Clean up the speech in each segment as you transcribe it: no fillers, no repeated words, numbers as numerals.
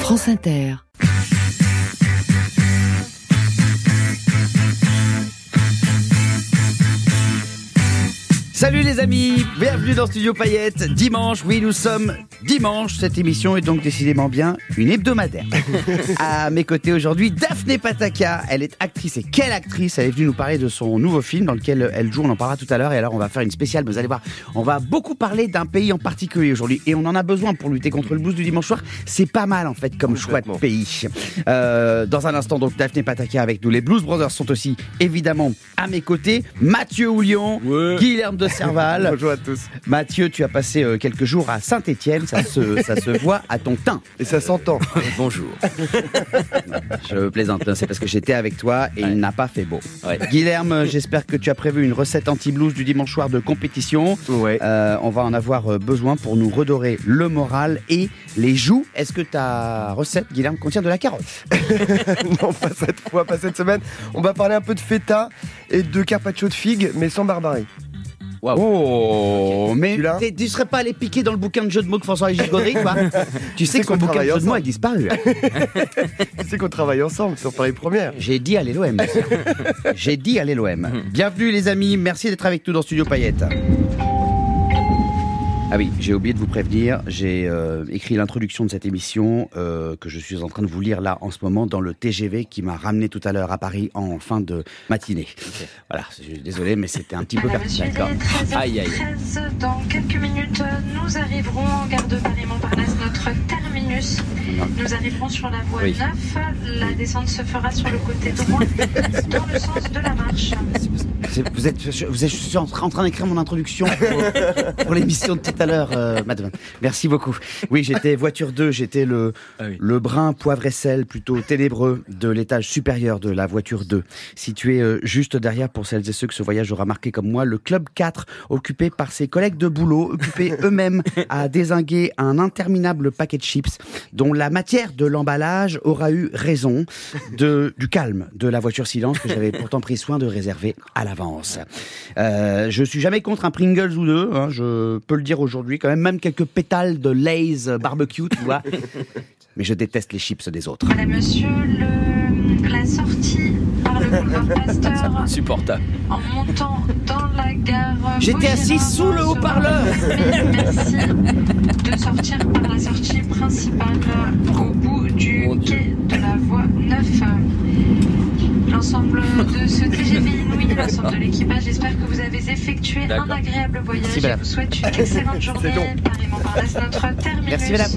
France Inter. Salut les amis, bienvenue dans Studio Payette. Dimanche, oui nous sommes dimanche. Cette émission est donc décidément bien une hebdomadaire. À mes côtés aujourd'hui, Daphné Pataka. Elle est actrice, et quelle actrice! Elle est venue nous parler de son nouveau film dans lequel elle joue, on en parlera tout à l'heure. Et alors on va faire une spéciale, vous allez voir, on va beaucoup parler d'un pays en particulier aujourd'hui. Et on en a besoin pour lutter contre le blues du dimanche soir. C'est pas mal en fait comme choix de pays. Dans un instant donc Daphné Pataka avec nous. Les Blues Brothers sont aussi évidemment à mes côtés. Mathieu Houlion, Guilherme de Serval. Bonjour à tous. Mathieu, tu as passé quelques jours à Saint-Étienne, ça se voit à ton teint. Et ça s'entend. Bonjour. Je plaisante, c'est parce que j'étais avec toi et il n'a pas fait beau. Ouais. Guilherme, j'espère que tu as prévu une recette anti-blues du dimanche soir de compétition. Ouais. On va en avoir besoin pour nous redorer le moral et les joues. Est-ce que ta recette, Guilherme, contient de la carotte? Non, pas cette fois, pas cette semaine. On va parler un peu de feta et de carpaccio de figues, mais sans barbarie. Wow. Oh, mais tu serais pas allé piquer dans le bouquin de jeux de mots que François-Régis Gaudry, quoi? Tu sais que son bouquin de jeux de mots a disparu. Tu sais qu'on travaille ensemble sur Paris Première. J'ai dit allez l'OM. J'ai dit allez l'OM. Bienvenue les amis, merci d'être avec nous dans Studio Payette. Ah oui, j'ai oublié de vous prévenir, j'ai écrit l'introduction de cette émission que je suis en train de vous lire là en ce moment dans le TGV qui m'a ramené tout à l'heure à Paris en fin de matinée. Okay. Voilà, je suis désolé mais c'était un petit peu... D'accord. Aïe, aïe. Dans quelques minutes, nous arriverons en gare de Paris-Montparnasse, notre terminus. Nous arriverons sur la voie 9, la descente se fera sur le côté droit, dans le sens de la marche. Vous êtes je suis en train d'écrire mon introduction pour l'émission de tout à l'heure, madame. Merci beaucoup. Oui, j'étais voiture 2, j'étais le brin poivre et sel plutôt ténébreux de l'étage supérieur de la voiture 2, situé juste derrière, pour celles et ceux que ce voyage aura marqué comme moi, le club 4, occupé par ses collègues de boulot, occupés eux-mêmes à dézinguer un interminable paquet de chips, dont la matière de l'emballage aura eu raison du calme de la voiture silence que j'avais pourtant pris soin de réserver à l'avance. Je suis jamais contre un Pringles ou deux, hein, je peux le dire aujourd'hui quand même quelques pétales de Lay's barbecue, tu vois. Mais je déteste les chips des autres. Voilà, monsieur, la sortie par le boulevard Pasteur. Insupportable. En montant dans la gare. J'étais assis sous le haut-parleur. Merci de sortir par la sortie principale au bout du quai de la voie 9. L'ensemble de ce TGV inouï, l'ensemble de l'équipage, j'espère que vous avez effectué un agréable voyage. Merci, et vous souhaite une excellente journée. Paris-Montparnasse, notre terminus. Merci madame.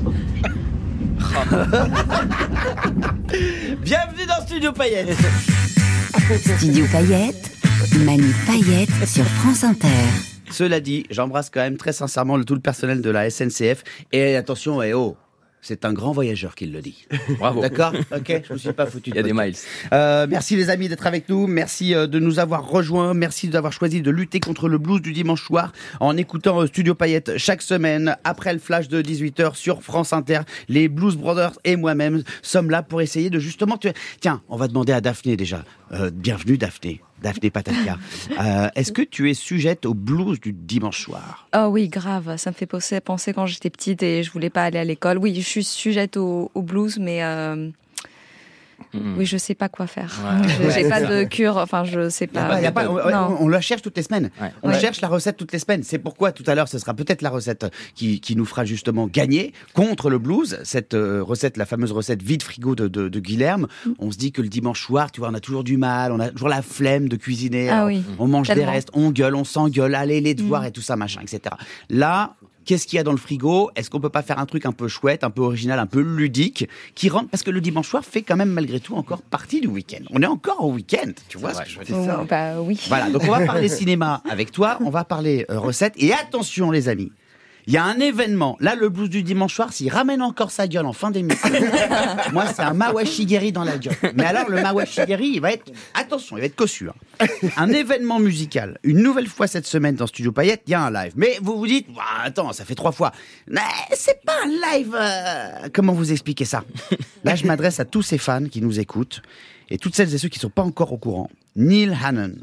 Bienvenue dans Studio Payette. Studio Payette, Manu Payette sur France Inter. Cela dit, j'embrasse quand même très sincèrement tout le personnel de la SNCF. Et attention, c'est un grand voyageur qui le dit. Bravo. D'accord? Ok, je me suis pas foutu de Il y a des miles. Merci les amis d'être avec nous. Merci de nous avoir rejoints. Merci d'avoir choisi de lutter contre le blues du dimanche soir en écoutant Studio Payette chaque semaine après le flash de 18h sur France Inter. Les Blues Brothers et moi-même sommes là pour essayer de justement... Tiens, on va demander à Daphné déjà. Bienvenue Daphné. Daphné Pataka. Est-ce que tu es sujette au blues du dimanche soir? Oh oui, grave. Ça me fait penser quand j'étais petite et je voulais pas aller à l'école. Oui, je suis sujette au blues, mais oui, je sais pas quoi faire. Ouais. J'ai pas de cure. Enfin, je sais pas. On la cherche toutes les semaines. Ouais. On cherche la recette toutes les semaines. C'est pourquoi tout à l'heure, ce sera peut-être la recette qui nous fera justement gagner contre le blues. Cette recette, la fameuse recette vide frigo de Guilherme. On se dit que le dimanche soir, tu vois, on a toujours du mal, on a toujours la flemme de cuisiner. Ah oui. On mange des restes, on gueule, on s'engueule, allez les devoirs et tout ça, machin, etc. Là, qu'est-ce qu'il y a dans le frigo? Est-ce qu'on peut pas faire un truc un peu chouette, un peu original, un peu ludique, qui rentre, parce que le dimanche soir fait quand même malgré tout encore partie du week-end. On est encore au week-end, tu vois ce que je veux dire? Bah oui. Voilà, donc on va parler cinéma avec toi, on va parler recettes, et attention les amis, il y a un événement, là le blues du dimanche soir, s'il ramène encore sa gueule en fin d'émission, moi c'est un mawashigeri dans la gueule. Mais alors le mawashigeri, il va être, attention, il va être cossu. Hein. Un événement musical, une nouvelle fois cette semaine dans Studio Payette, il y a un live. Mais vous vous dites, attends, ça fait 3 fois. Mais c'est pas un live, comment vous expliquer ça? Là je m'adresse à tous ces fans qui nous écoutent, et toutes celles et ceux qui ne sont pas encore au courant. Neil Hannon,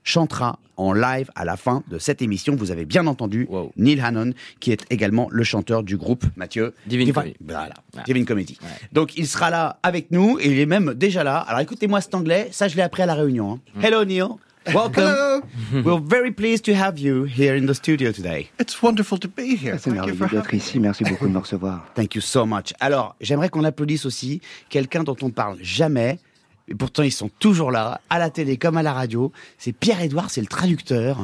chantera en live à la fin de cette émission. Vous avez bien entendu Neil Hannon, qui est également le chanteur du groupe, Mathieu. Divine Comedy. Voilà, Divine Comedy. Ouais. Donc, il sera là avec nous, et il est même déjà là. Alors, écoutez-moi cet anglais, ça, je l'ai appris à la réunion. Hein. Hello, Neil. Welcome. Hello. We're very pleased to have you here in the studio today. It's wonderful to be here. C'est merveilleux d'être ici. Merci beaucoup de me recevoir. Thank you so much. Alors, j'aimerais qu'on applaudisse aussi quelqu'un dont on parle jamais. Et pourtant, ils sont toujours là, à la télé comme à la radio. C'est Pierre-Édouard, c'est le traducteur.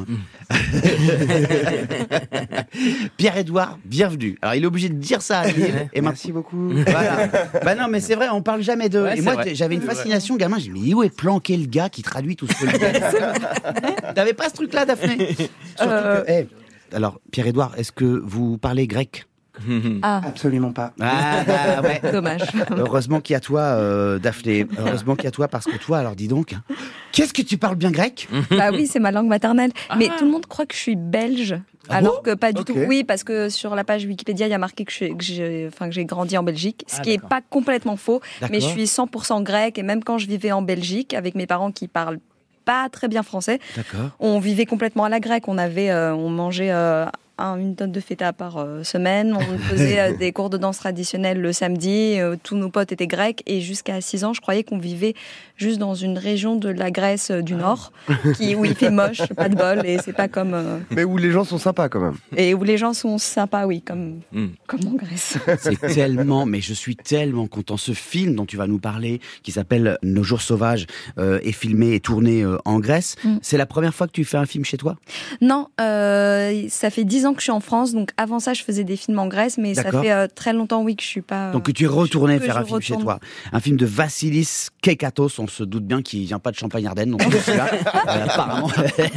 Pierre-Édouard, bienvenue. Alors, il est obligé de dire ça à Neil. Et merci beaucoup. Voilà. Bah non, mais c'est vrai, on parle jamais de... Ouais, et moi, vrai. j'avais une fascination, gamin. J'ai dit, mais où est planqué le gars qui traduit tout ce que le gars... T'avais pas ce truc-là, Daphné? Alors, Pierre-Édouard, est-ce que vous parlez grec? Absolument pas. Ah, bah, ouais. Dommage. Heureusement qu'il y a toi, Daphné. Heureusement qu'il y a toi, parce que toi, alors dis donc, qu'est-ce que tu parles bien grec? Bah oui, c'est ma langue maternelle. Mais tout le monde croit que je suis belge. Alors que pas du tout. Oui, parce que sur la page Wikipédia, il y a marqué que j'ai grandi en Belgique, ce qui est pas complètement faux. Mais je suis 100% grec, et même quand je vivais en Belgique avec mes parents qui parlent pas très bien français, on vivait complètement à la grecque. On mangeait une tonne de feta par semaine. On faisait des cours de danse traditionnelle le samedi. Tous nos potes étaient grecs. Et jusqu'à 6 ans, je croyais qu'on vivait juste dans une région de la Grèce du Nord, où il fait moche, pas de bol, et c'est pas comme... Mais où les gens sont sympas quand même. Et où les gens sont sympas, oui, comme en Grèce. C'est tellement... Mais je suis tellement content. Ce film dont tu vas nous parler, qui s'appelle Nos jours sauvages, est filmé et tourné en Grèce. C'est la première fois que tu fais un film chez toi? Non, ça fait 10 ans que je suis en France, donc avant ça je faisais des films en Grèce, mais ça fait très longtemps que je suis pas... Donc que tu es retourné faire un film chez toi. Un film de Vassilis Kekatos, on se doute bien qu'il vient pas de Champagne-Ardenne, donc celui-là, apparemment.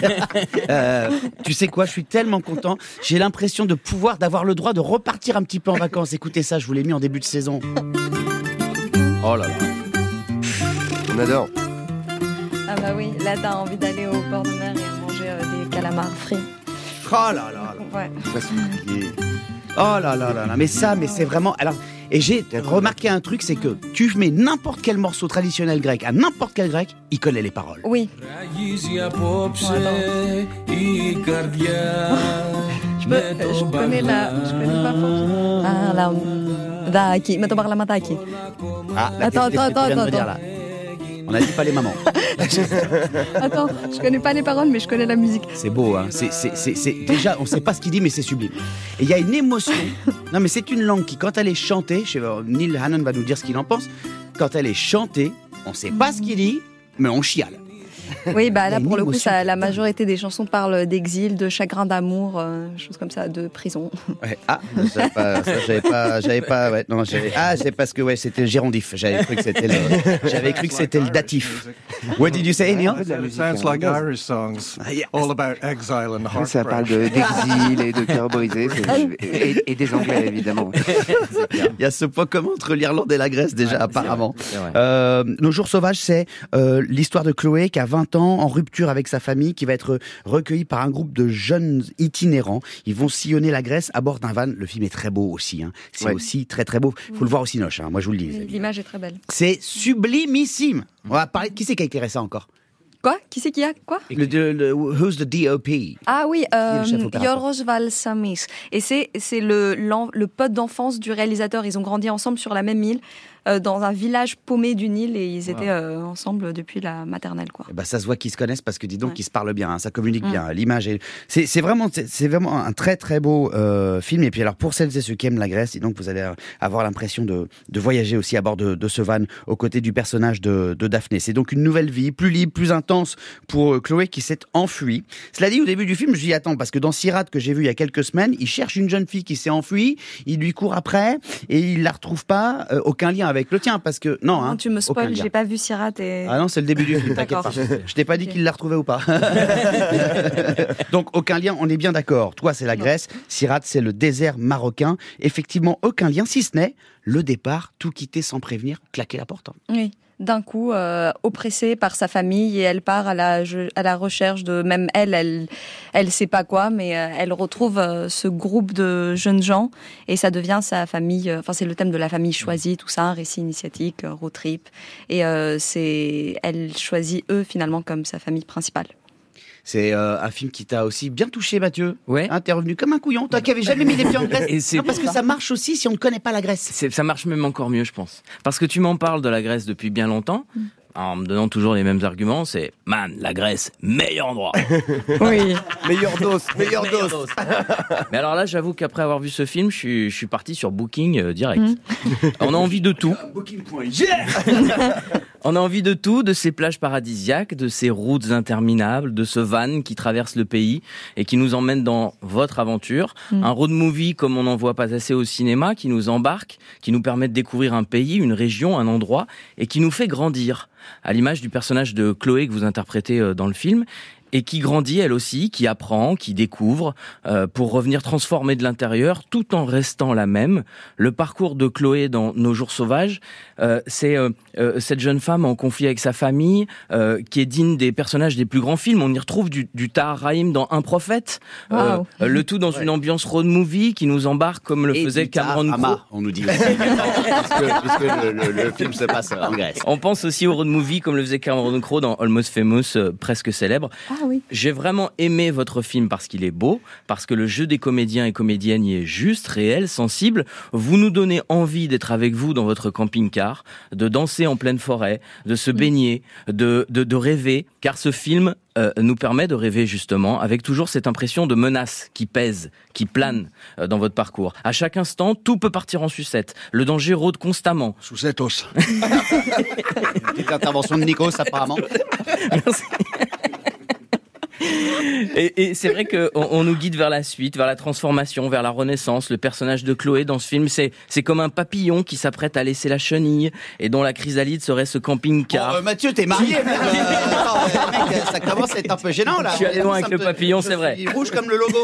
Tu sais quoi, je suis tellement content, j'ai l'impression d'avoir le droit de repartir un petit peu en vacances. Écoutez ça, je vous l'ai mis en début de saison. Oh là là. On adore. Ah bah oui, là t'as envie d'aller au bord de mer et manger des calamars frits. Oh là là, ouais. Oh là là là là, mais c'est vraiment... Alors, et j'ai remarqué un truc, c'est que tu mets n'importe quel morceau traditionnel grec à n'importe quel grec, il connaît les paroles. Oui. Je connais pas fort. Ah là, Daki, mais la mataki. Ah, attends. On a dit pas les mamans. Attends, je connais pas les paroles, mais je connais la musique. C'est beau, hein. C'est déjà, on sait pas ce qu'il dit, mais c'est sublime. Et il y a une émotion. Non, mais c'est une langue qui, quand elle est chantée, Neil Hannon va nous dire ce qu'il en pense. Quand elle est chantée, on sait pas ce qu'il dit, mais on chiale. Oui, bah là, pour le coup, la majorité des chansons parlent d'exil, de chagrin d'amour, choses comme ça, de prison. Ouais. Ah, j'avais pas, ouais, non, c'est parce que, ouais, c'était le gérondif. J'avais cru que c'était le datif. What did you say, Neil? It sounds like Irish songs, all about exile and heartbreak. Ça parle d'exil et de cœur brisé, et des Anglais, évidemment. Il y a ce point commun entre l'Irlande et la Grèce, déjà, apparemment. C'est vrai. Nos jours sauvages, c'est l'histoire de Chloé, qui a 20 ans, en rupture avec sa famille, qui va être recueillie par un groupe de jeunes itinérants. Ils vont sillonner la Grèce à bord d'un van. Le film est très beau aussi. Hein. C'est aussi très très beau. Faut le voir au Cinoche. Hein. Moi, je vous le dis. L'image est très belle. C'est sublimissime. On va parler. Qui c'est qui a éclairé ça encore? Quoi? Qui c'est qui a quoi? Who's the DOP? Ah oui, Yorgos Valsamis. Et c'est le pote d'enfance du réalisateur. Ils ont grandi ensemble sur la même île, dans un village paumé d'une île, et ils étaient ensemble depuis la maternelle, quoi. Et bah, ça se voit qu'ils se connaissent, parce que dis donc, ils se parlent bien, hein, ça communique bien. L'image c'est vraiment un très très beau film. Et puis alors, pour celles et ceux qui aiment la Grèce, et donc vous allez avoir l'impression de voyager aussi à bord de ce van aux côtés du personnage de Daphné. C'est donc une nouvelle vie, plus libre, plus intense pour Chloé, qui s'est enfuie. Cela dit, au début du film, je dis attends, parce que dans Sirat, que j'ai vu il y a quelques semaines, il cherche une jeune fille qui s'est enfuie, il lui court après et il la retrouve pas. Aucun lien avec le tien, parce que non, tu me spoil, j'ai pas vu Sirat et... Ah non, c'est le début du film, t'inquiète pas. Je t'ai pas dit qu'il l'a retrouvée ou pas. Donc aucun lien, on est bien d'accord. Toi, c'est la Grèce, Sirat, c'est le désert marocain. Effectivement, aucun lien, si ce n'est le départ, tout quitter sans prévenir, claquer la porte. Oui. D'un coup, oppressée par sa famille, et elle part à la recherche de... Même elle sait pas quoi, mais elle retrouve ce groupe de jeunes gens, et ça devient sa famille... Enfin, c'est le thème de la famille choisie, tout ça, un récit initiatique, road trip. Et elle choisit eux, finalement, comme sa famille principale. C'est un film qui t'a aussi bien touché, Mathieu. Ouais. Hein, t'es revenu comme un couillon, toi qui avais jamais mis les pieds en Grèce. Non, parce que ça marche aussi si on ne connaît pas la Grèce. Ça marche même encore mieux, je pense. Parce que tu m'en parles de la Grèce depuis bien longtemps. En me donnant toujours les mêmes arguments, c'est « Man, la Grèce, meilleur endroit !» Oui. Meilleure dose. Mais alors là, j'avoue qu'après avoir vu ce film, je suis parti sur Booking direct. On a envie de tout. On a envie de tout, de ces plages paradisiaques, de ces routes interminables, de ce van qui traverse le pays et qui nous emmène dans votre aventure. Un road movie comme on n'en voit pas assez au cinéma, qui nous embarque, qui nous permet de découvrir un pays, une région, un endroit et qui nous fait grandir. À l'image du personnage de Chloé que vous interprétez dans le film, et qui grandit elle aussi, qui apprend, qui découvre, pour revenir transformer de l'intérieur, tout en restant la même. Le parcours de Chloé dans Nos jours sauvages, c'est cette jeune femme en conflit avec sa famille, qui est digne des personnages des plus grands films. On y retrouve du Tahar Rahim dans Un prophète, le tout dans une ambiance road movie qui nous embarque comme le faisait Cameron Crowe. On nous dit puisque le film se passe en Grèce. On pense aussi au road movie comme le faisait Cameron Crowe dans Almost Famous, presque célèbre. Ah oui. J'ai vraiment aimé votre film parce qu'il est beau, parce que le jeu des comédiens et comédiennes y est juste, réel, sensible. Vous nous donnez envie d'être avec vous dans votre camping-car, de danser en pleine forêt, de se baigner, de rêver, car ce film nous permet de rêver justement, avec toujours cette impression de menace qui pèse, qui plane dans votre parcours. À chaque instant, tout peut partir en sucette. Le danger rôde constamment. Sucetos. Petite intervention de Nikos, apparemment. Merci. Et c'est vrai qu'on nous guide vers la suite, vers la transformation, vers la renaissance. Le personnage de Chloé dans ce film, c'est comme un papillon qui s'apprête à laisser la chenille et dont la chrysalide serait ce camping-car. Bon, Mathieu, t'es marié. Mec, ça commence à être un peu gênant là. Je suis allé loin avec le papillon, c'est vrai. Il est rouge comme le logo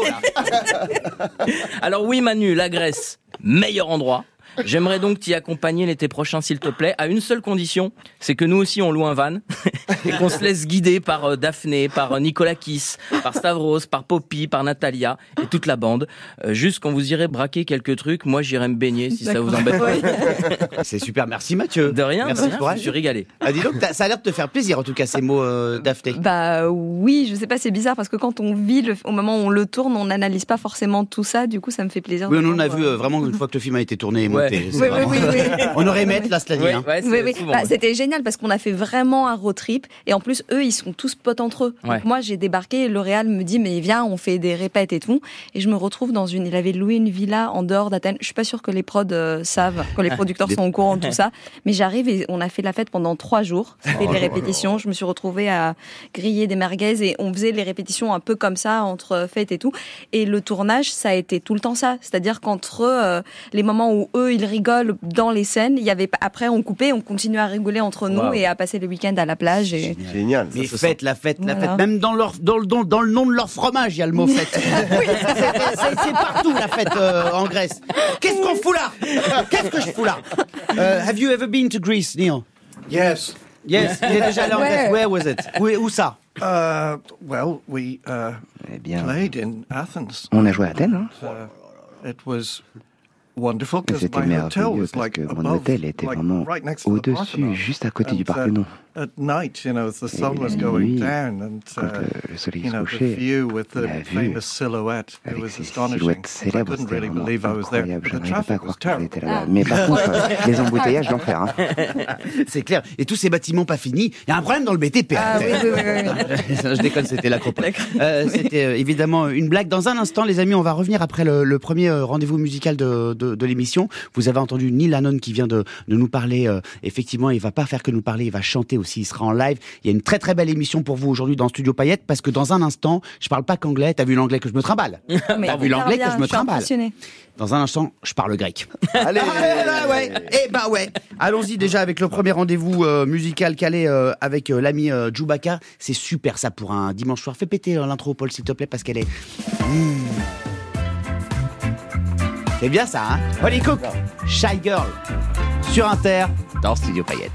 là. Alors oui Manu, la Grèce, meilleur endroit. J'aimerais donc t'y accompagner l'été prochain, s'il te plaît, à une seule condition, c'est que nous aussi on loue un van et qu'on se laisse guider par Daphné, par Nicolas Kiss, par Stavros, par Poppy, par Natalia et toute la bande. Juste quand vous irez braquer quelques trucs, moi j'irai me baigner si ça vous embête pas. C'est super, merci Mathieu. De rien, merci, je me suis régalé. Ah, dis donc, ça a l'air de te faire plaisir en tout cas ces mots, Daphné. Bah oui, je sais pas, c'est bizarre parce que quand on vit, au moment où on le tourne, on n'analyse pas forcément tout ça, du coup ça me fait plaisir. Oui, on a vu vraiment une fois que le film a été tourné et monté. Oui. On aurait aimé être là, cela dit. C'était génial parce qu'on a fait vraiment un road trip et en plus eux ils sont tous potes entre eux. Donc moi j'ai débarqué, L'Oréal me dit mais viens on fait des répètes et tout et je me retrouve il avait loué une villa en dehors d'Athènes. Je suis pas sûre que les prods savent, que les producteurs sont au courant de tout ça, mais j'arrive et on a fait la fête pendant 3 jours. C'était les répétitions. Je me suis retrouvée à griller des merguez et on faisait les répétitions un peu comme ça entre fêtes et tout. Et le tournage ça a été tout le temps ça, c'est-à-dire qu'entre les moments où eux ils rigolent dans les scènes, il y avait après on coupait, on continuait à rigoler entre nous et à passer le week-end à la plage. Et... Génial. Mais fête, la fête. Même dans le nom de leur fromage, il y a le mot fête. C'est partout la fête en Grèce. Qu'est-ce qu'on fout là? Qu'est-ce que je fous là? Have you ever been to Greece, Neil? Yes. Yes. Il est déjà allé en Grèce. Where was it? Où ça? Well, we played in Athens. On a joué à Athènes. It was wonderful because C'était my hotel merveilleux was parce like que mon above, hôtel était like vraiment right next to the au-dessus, Parthenon. juste à côté du And, Parthénon. At night, as the sun was Et la going nuit, down, and quand le soleil se the couchait, view with the la vue famous silhouette, it avec was ces astonishing. silhouettes I célèbres, couldn't c'était really vraiment believe I was there. incroyable. But Je the n'arrivais pas à traffic was croire que j'étais terrible. là-bas. Mais par contre, les embouteillages, l'enfer. Hein. C'est clair. Et tous ces bâtiments pas finis. Il y a un problème dans le BTP. Ah, oui. Je déconne, c'était l'Acropole. C'était évidemment une blague. Dans un instant, les amis, on va revenir après le premier rendez-vous musical de l'émission. Vous avez entendu Neil Hannon qui vient de nous parler. Effectivement, il va pas faire que nous parler, il va chanter aussi. Il sera en live. Il y a une très très belle émission pour vous aujourd'hui dans Studio Payette parce que dans un instant, je parle pas qu'anglais. T'as vu l'anglais que je me trimballe? T'as vu l'anglais que je me trimballe? Dans un instant, je parle grec. Allez, ouais. Allons-y déjà avec le premier rendez-vous musical calé avec l'ami Chewbacca. C'est super ça pour un dimanche soir. Fais péter l'intro, Paul, s'il te plaît, parce qu'elle est... C'est bien ça, hein? Holly Cook, Shy Girl, sur Inter, dans Studio Payette.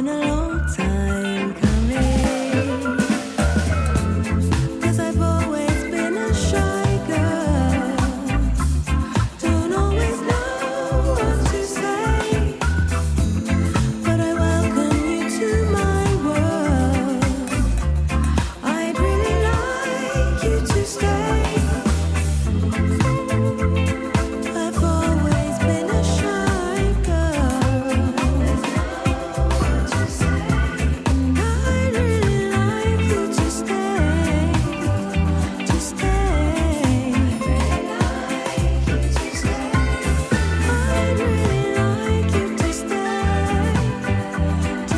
been a long time coming. 'Cause I've always been a shy girl. Don't always know what to say. But I welcome you to my world. I'd really like you to stay. I've always been a shy girl. And I'd really like you to stay. To stay. I'd really like you to stay. To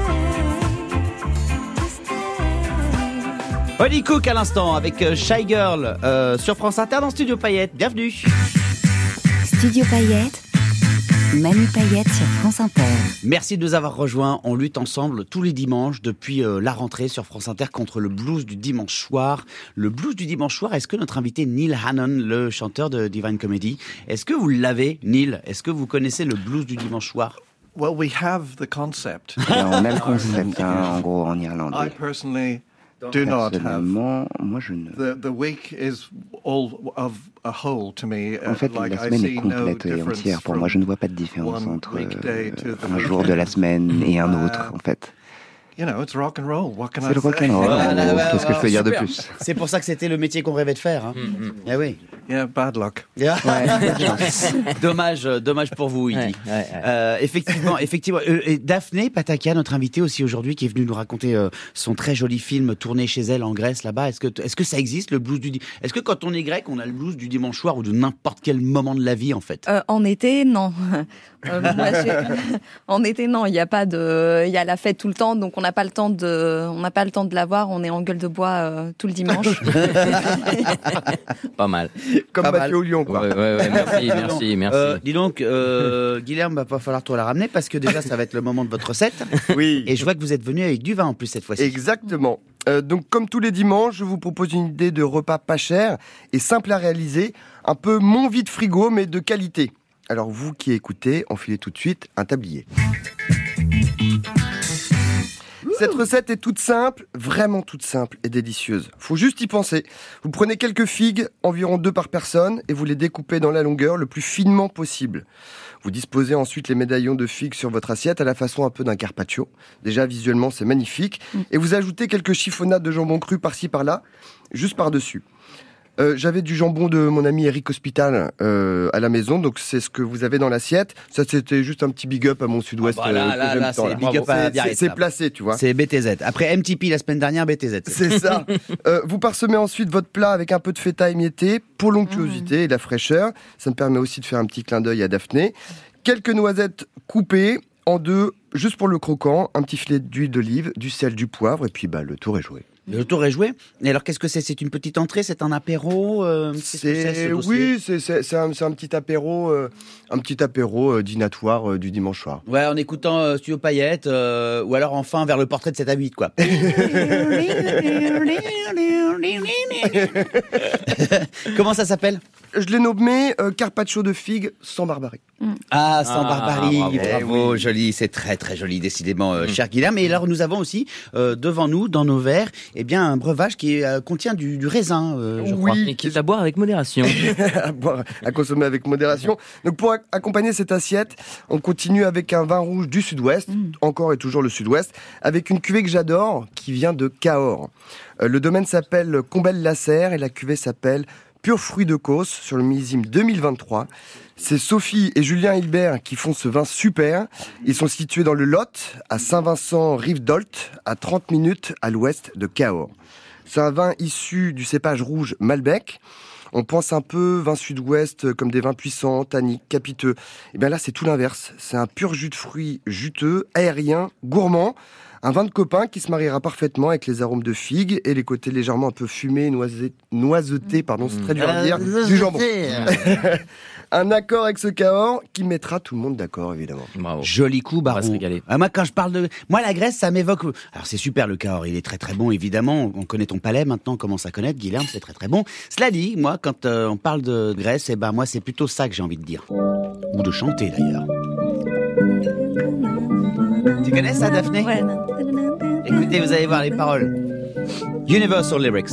stay. Holly Cook à l'instant avec Shy Girl sur France Inter dans Studio Payette. Bienvenue. Studio Payette, Manu Payette sur France Inter. Merci de nous avoir rejoints. On lutte ensemble tous les dimanches depuis la rentrée sur France Inter contre le blues du dimanche soir. Le blues du dimanche soir, est-ce que notre invité Neil Hannon, le chanteur de Divine Comedy, est-ce que vous l'avez, Neil? Est-ce que vous connaissez le blues du dimanche soir? Well, we have the concept. On a le concept, en gros, en I irlandais. personally do not have. Personnellement, moi je ne... The week is all of a whole to me. En fait, like la I semaine est see no complète et difference entière. Pour moi, je ne vois pas de différence one entre weekday to the un jour de la semaine et un autre, en fait. You know, it's rock and roll. What can C'est I le say? rock'n'roll. Qu'est-ce que je peux dire de Super. plus? C'est pour ça que c'était le métier qu'on rêvait de faire. Hein. Eh oui. Yeah, bad luck. Yeah. Ouais. Dommage pour vous, il dit. Effectivement. Et Daphné Pataka, notre invitée aussi aujourd'hui, qui est venue nous raconter son très joli film tourné chez elle en Grèce là-bas. Est-ce que ça existe le blues du Est-ce que quand on est grec, on a le blues du dimanche soir ou de n'importe quel moment de la vie en fait? En été, non. En été, non. Il y a pas de. Il y a la fête tout le temps, donc on n'a pas le temps de l'avoir. On est en gueule de bois tout le dimanche. Pas mal. Comme Pas Mathieu au Lyon, quoi. Ouais, merci. Dis donc, Guilherme, va pas falloir trop la ramener parce que déjà ça va être le moment de votre recette. Oui. Et je vois que vous êtes venu avec du vin en plus cette fois-ci. Exactement. Donc, comme tous les dimanches, je vous propose une idée de repas pas cher et simple à réaliser. Un peu mon vide frigo, mais de qualité. Alors, vous qui écoutez, enfilez tout de suite un tablier. Cette recette est toute simple, vraiment toute simple et délicieuse. Faut juste y penser. Vous prenez quelques figues, environ 2 par personne, et vous les découpez dans la longueur le plus finement possible. Vous disposez ensuite les médaillons de figues sur votre assiette à la façon un peu d'un carpaccio. Déjà, visuellement, c'est magnifique. Et vous ajoutez quelques chiffonnades de jambon cru par-ci, par-là, juste par-dessus. J'avais du jambon de mon ami Eric Hospital à la maison, donc c'est ce que vous avez dans l'assiette. Ça, c'était juste un petit big up à mon Sud-Ouest. Là, c'est big up à Biarritz, c'est là. placé, tu vois. C'est BTZ. Après MTP la semaine dernière, BTZ. C'est ça. Vous parsemez ensuite votre plat avec un peu de feta émietté pour l'onctuosité et la fraîcheur. Ça me permet aussi de faire un petit clin d'œil à Daphné. Quelques noisettes coupées en 2, juste pour le croquant, un petit filet d'huile d'olive, du sel, du poivre, et puis le tour est joué. Le tour est joué. Et alors, qu'est-ce que c'est? C'est une petite entrée? C'est un apéro? C'est un petit apéro dînatoire du dimanche soir. Ouais, en écoutant Studio Payette, ou alors enfin vers le portrait de 7 à 8, quoi. Comment ça s'appelle? Je l'ai nommé carpaccio de figues sans barbarie. Ah, sans barbarie, bravo, oui. joli, c'est très très joli, décidément, cher Guilherme. Et alors, nous avons aussi devant nous, dans nos verres, un breuvage qui contient du raisin, je crois. Et qui est à boire avec modération. à consommer avec modération. Donc, pour accompagner cette assiette, on continue avec un vin rouge du Sud-Ouest, encore et toujours le Sud-Ouest, avec une cuvée que j'adore, qui vient de Cahors. Le domaine s'appelle Combel-Lasserre et la cuvée s'appelle Pur Fruit de Causse sur le millésime 2023. C'est Sophie et Julien Hilbert qui font ce vin super. Ils sont situés dans le Lot, à Saint-Vincent-Rive-d'Olt, à 30 minutes à l'ouest de Cahors. C'est un vin issu du cépage rouge Malbec. On pense un peu vin sud-ouest comme des vins puissants, tanniques, capiteux. Et bien là, c'est tout l'inverse. C'est un pur jus de fruits juteux, aérien, gourmand. Un vin de copain qui se mariera parfaitement avec les arômes de figues et les côtés légèrement un peu fumés, noisetés, c'est très dur à dire, du jambon. Un accord avec ce Cahors qui mettra tout le monde d'accord, évidemment. Bravo. Joli coup, Barou. On va se régaler. Moi, quand je parle de... Moi, la Grèce, ça m'évoque... Alors, c'est super, le Cahors. Il est très, très bon, évidemment. On connaît ton palais, maintenant, on commence à connaître. Guilherme, c'est très, très bon. Cela dit, moi, quand on parle de Grèce, moi, c'est plutôt ça que j'ai envie de dire. Ou de chanter, d'ailleurs. Tu connais ça, Daphné? Ouais. Écoutez, vous allez voir les paroles. Universal Lyrics.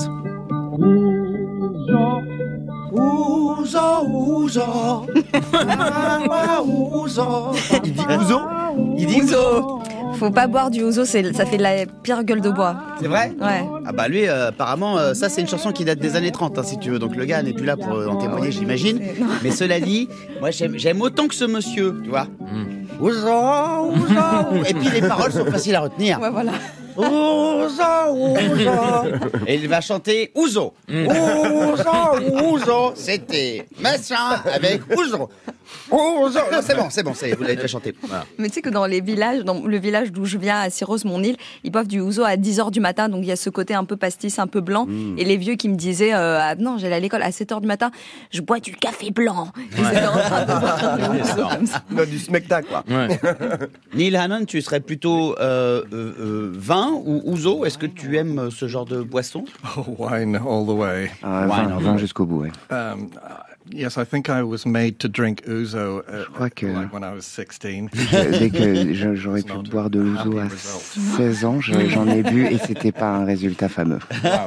Il dit ouzo? Il dit ouzo. Faut pas boire du ouzo, ça fait de la pire gueule de bois. C'est vrai? Ouais. Ah bah lui, apparemment, ça c'est une chanson qui date des années 30, hein, si tu veux. Donc le gars n'est plus là pour en témoigner, j'imagine. Mais cela dit, moi j'aime autant que ce monsieur, tu vois. Ouzo, ouzo. Et puis les paroles sont faciles à retenir. Ouais, voilà. Ouzo, ouzo. Et il va chanter ouzo. Ouzo, ouzo. C'était machin avec ouzo. Ouzo. Non, c'est bon, vous l'avez déjà chanté. Voilà. Mais tu sais que dans les villages, dans le village d'où je viens, à Syros, mon île, ils boivent du ouzo à 10h du matin, donc il y a ce côté un peu pastis, un peu blanc. Et les vieux qui me disaient, non, j'allais à l'école à 7h du matin, je bois du café blanc. Ils étaient en train de boire du ouzo comme ça. Non, du spectacle, quoi. Ouais. Neil Hannon, tu serais plutôt vin ou ouzo? Est-ce que tu aimes ce genre de boisson? Oh, wine all the way. Vin jusqu'au bout, ouais. Yes, I think I was made to drink ouzo crois que- like when I was 16. Dès que j'aurais pu boire de l'ouzo à 16 ans, j'en ai bu et c'était pas un résultat fameux.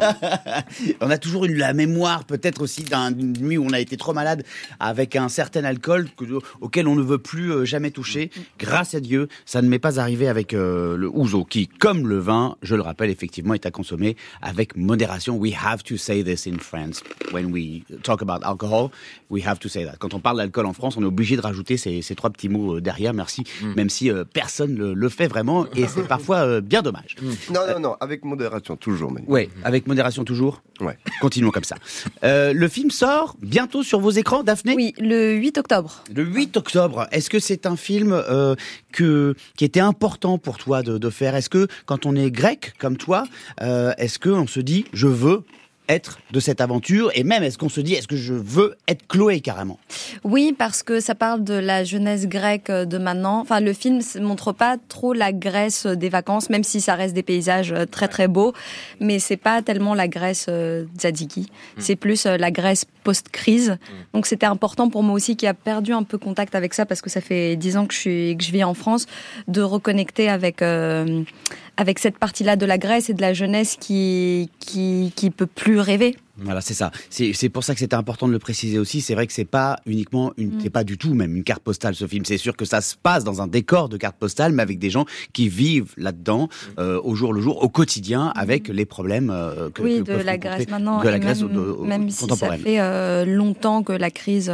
On a toujours eu la mémoire, peut-être aussi, d'une nuit où on a été trop malade avec un certain alcool auquel on ne veut plus jamais toucher. Grâce à Dieu, ça ne m'est pas arrivé avec le ouzo, qui, comme le vin, je le rappelle, effectivement, est à consommer avec modération. We have to say this in France. When we talk about alcohol, we have to say that. Quand on parle d'alcool en France, on est obligé de rajouter ces trois petits mots derrière, merci, même si personne le fait vraiment, et c'est parfois bien dommage. Non, avec modération, toujours. Manu. Ouais, avec modération toujours. Ouais. Continuons comme ça. Le film sort bientôt sur vos écrans, Daphné? Oui, le 8 octobre. Le 8 octobre. Est-ce que c'est un film qui était important pour toi de faire? Est-ce que quand on est grec comme toi, est-ce qu'on se dit je veux être de cette aventure, et même est-ce qu'on se dit est-ce que je veux être Chloé carrément? Oui, parce que ça parle de la jeunesse grecque de maintenant. Enfin, le film ne montre pas trop la Grèce des vacances, même si ça reste des paysages très très beaux, mais c'est pas tellement la Grèce tzatziki. C'est plus la Grèce post-crise. Donc c'était important pour moi aussi, qui a perdu un peu contact avec ça, parce que ça fait 10 ans que je vis en France, de reconnecter avec cette partie-là de la Grèce et de la jeunesse qui peut plus rêver. Voilà, c'est ça. C'est pour ça que c'était important de le préciser aussi. C'est vrai que c'est pas uniquement c'est pas du tout même une carte postale, ce film. C'est sûr que ça se passe dans un décor de carte postale, mais avec des gens qui vivent là-dedans au jour le jour, au quotidien, avec les problèmes de peuvent la rencontrer Grèce maintenant, de la et Grèce même si ça contemporaine. fait longtemps que la crise,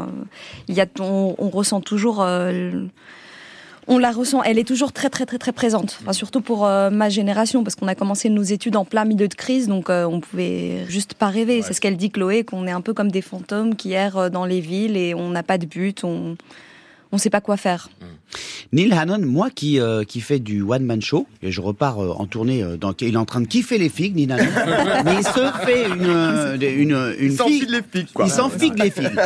on ressent toujours. On la ressent, elle est toujours très très très très présente. Enfin, surtout pour ma génération, parce qu'on a commencé nos études en plein milieu de crise, donc on pouvait juste pas rêver. Ouais. C'est ce qu'elle dit, Chloé, qu'on est un peu comme des fantômes qui errent dans les villes et on n'a pas de but, on sait pas quoi faire. Neil Hannon, moi qui fait du one-man show, et je repars en tournée, il est en train de kiffer les figues, Neil Hannon, mais il se fait une il s'enfigue les figues, quoi. Il s'enfigue les figues.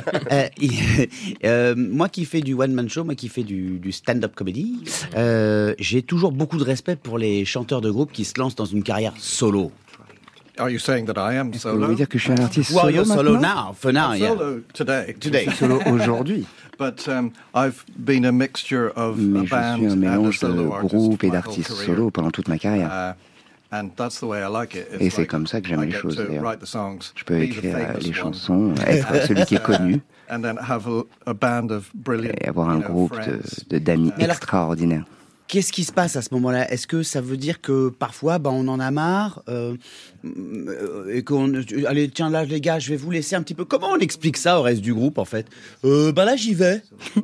Moi qui fais du one-man show, moi qui fais du stand-up comedy, j'ai toujours beaucoup de respect pour les chanteurs de groupe qui se lancent dans une carrière solo. Are you saying that I am Vous solo? voulez dire que je suis un artiste Well, solo you're solo maintenant? now, for now, I'm yeah. solo today. Je suis solo aujourd'hui. But I've been a mixture of Mais a je suis band un and a mélange de solo artist groupe et my whole d'artistes career. solo pendant toute ma carrière. And that's the way I like it. It's Et c'est like comme ça que j'aime I les get choses, to d'ailleurs. write the songs, Je peux be the écrire famous les one, chansons, être celui qui est connu, and then have a band of brilliant, et avoir un groupe d'amis Mais alors- extraordinaires. Qu'est-ce qui se passe à ce moment-là? Est-ce que ça veut dire que parfois, on en a marre et qu'on, allez, tiens là les gars, je vais vous laisser un petit peu. Comment on explique ça au reste du groupe en fait? Là j'y vais.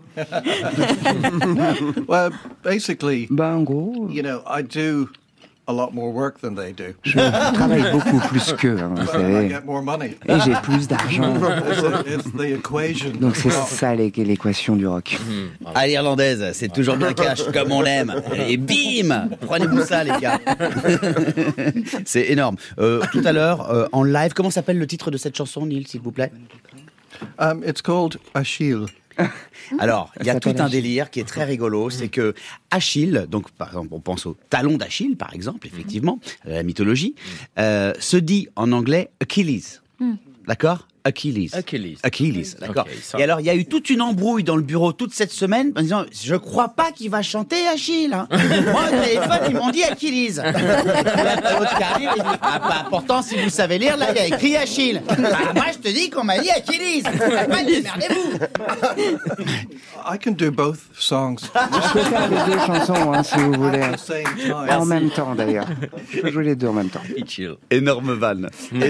Well, basically, En gros, you know, I do a lot more work than they do. je travaille beaucoup plus qu'eux, hein, vous So I savez. get more money. Et j'ai plus d'argent. It's the equation. Donc c'est of rock. ça l'équation du rock. À l'irlandaise, c'est toujours bien cash comme on l'aime. Et bim, prenez-vous ça les gars. C'est énorme. Tout à l'heure en live, comment s'appelle le titre de cette chanson, Neil, s'il vous plaît? It's called Achille. Alors, il y a Ça tout s'appelle un délire qui est très rigolo, c'est que Achille, donc par exemple, on pense au talon d'Achille, par exemple, effectivement, la mythologie, se dit en anglais Achilles. D'accord? Achilles. Achilles. D'accord. Ok, ça. Et alors, il y a eu toute une embrouille dans le bureau toute cette semaine en disant, je crois pas qu'il va chanter Achille. Hein. Moi, au téléphone, ils m'ont dit Achilles. L'autre qui arrive, il dit, pourtant, si vous savez lire, là, il y a écrit Achille. Moi, je te dis qu'on m'a dit Achilles. Démerdez-vous. I can do both songs. Je peux faire les deux chansons, hein, si vous voulez. At the same time. En même temps, d'ailleurs. Je peux jouer les deux en même temps. Énorme vanne.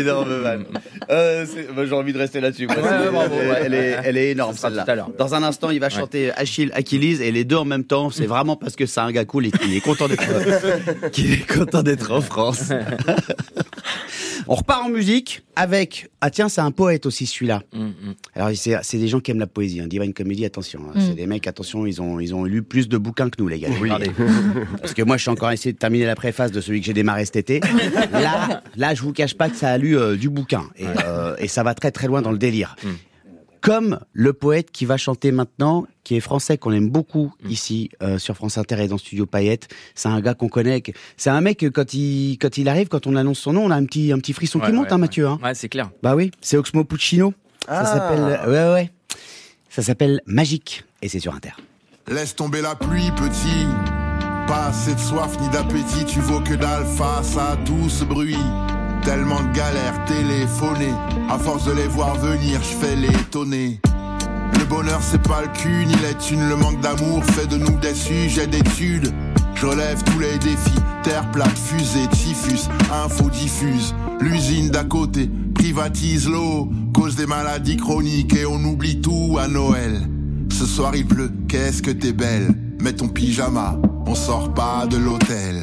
J'ai envie de rester là-dessus. Moi. Bravo, Elle est énorme, Ça sera celle-là. tout à l'heure. Dans un instant, il va chanter Achilles, et les deux en même temps. C'est vraiment parce que c'est un gars cool et qu'il est content d'être en France. On repart en musique avec... Ah tiens, c'est un poète aussi, celui-là. Alors, c'est des gens qui aiment la poésie. Hein. Divine Comedy, attention. Hein. C'est des mecs, attention, ils ont lu plus de bouquins que nous, les gars. Regardez. Parce que moi, je suis encore essayé de terminer la préface de celui que j'ai démarré cet été. Là, je vous cache pas que ça a lu du bouquin. Et ça va très très loin dans le délire. Comme le poète qui va chanter maintenant, qui est français, qu'on aime beaucoup ici sur France Inter et dans Studio Payette. C'est un gars qu'on connaît. C'est un mec, quand il arrive, quand on annonce son nom, on a un petit frisson qui monte, Mathieu. Hein. Ouais, c'est clair. Bah oui, c'est Oxmo Puccino. Ça s'appelle... Ouais. Ça s'appelle Magique, et c'est sur Inter. Laisse tomber la pluie, petit. Pas assez de soif ni d'appétit, tu vaux que dalle face à tout ce bruit. Tellement de galères téléphonées, à force de les voir venir, je fais l'étonner. Le bonheur c'est pas le cul, ni les thunes, le manque d'amour fait de nous des sujets d'études. Je relève tous les défis, terre plate, fusée, typhus, info diffuse. L'usine d'à côté privatise l'eau, cause des maladies chroniques et on oublie tout à Noël. Ce soir il pleut, qu'est-ce que t'es belle, mets ton pyjama, on sort pas de l'hôtel.